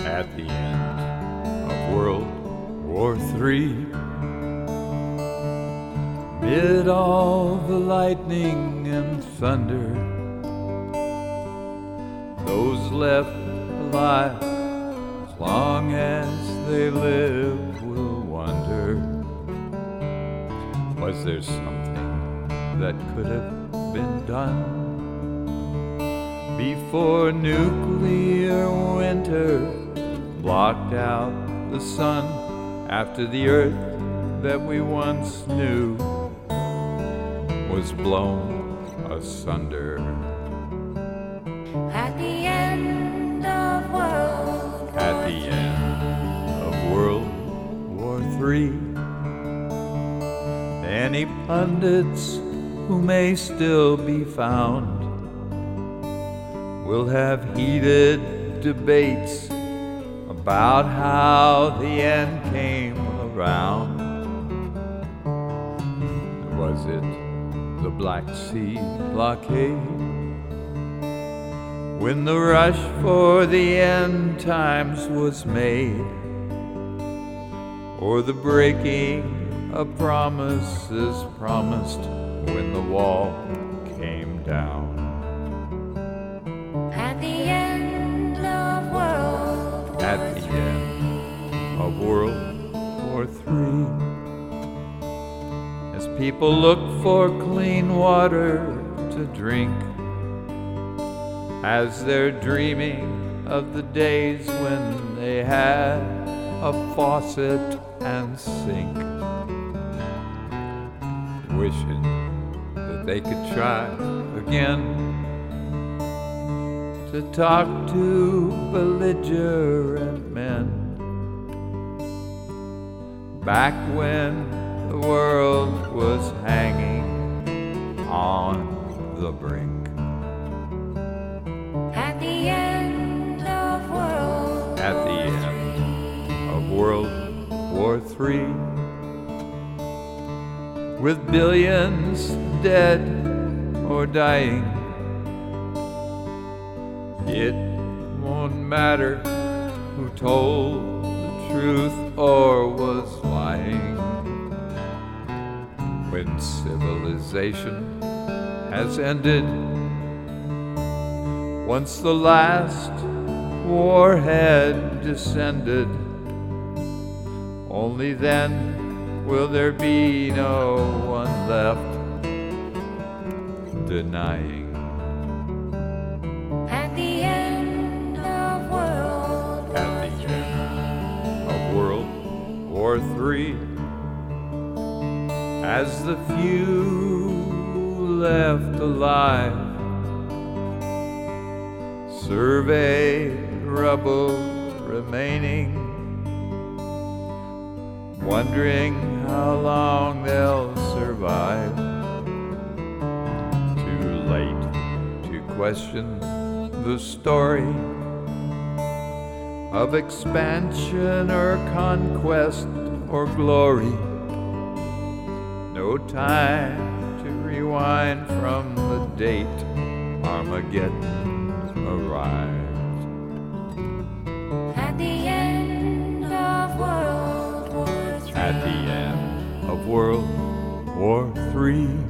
At the end of World War III, mid all the lightning and thunder, those left alive, as long as they live, will wonder, was there something that could have been done before nuclear winter blocked out the sun, after the earth that we once knew was blown asunder? At the end of World War III, any pundits who may still be found will have heated debates about how the end came around. Was it the Black Sea blockade, when the rush for the end times was made, or the breaking of promises promised when the wall came down? At the end of World War III, as people look for clean water to drink, as they're dreaming of the days when they had a faucet and sink, wishing that they could try again to talk to belligerent men, back when the world was hanging on the brink. At the end of World War III, with billions dead or dying, it won't matter who told the truth or was lying. When civilization has ended, once the last warhead descended, only then will there be no one left denying. At the end of World War III, as the few left alive survey rubble remaining, wondering how long they'll survive. Too late to question the story of expansion or conquest or glory. No time to rewind from the date Armageddon arrived. At the end of World War III. At the end of World War III.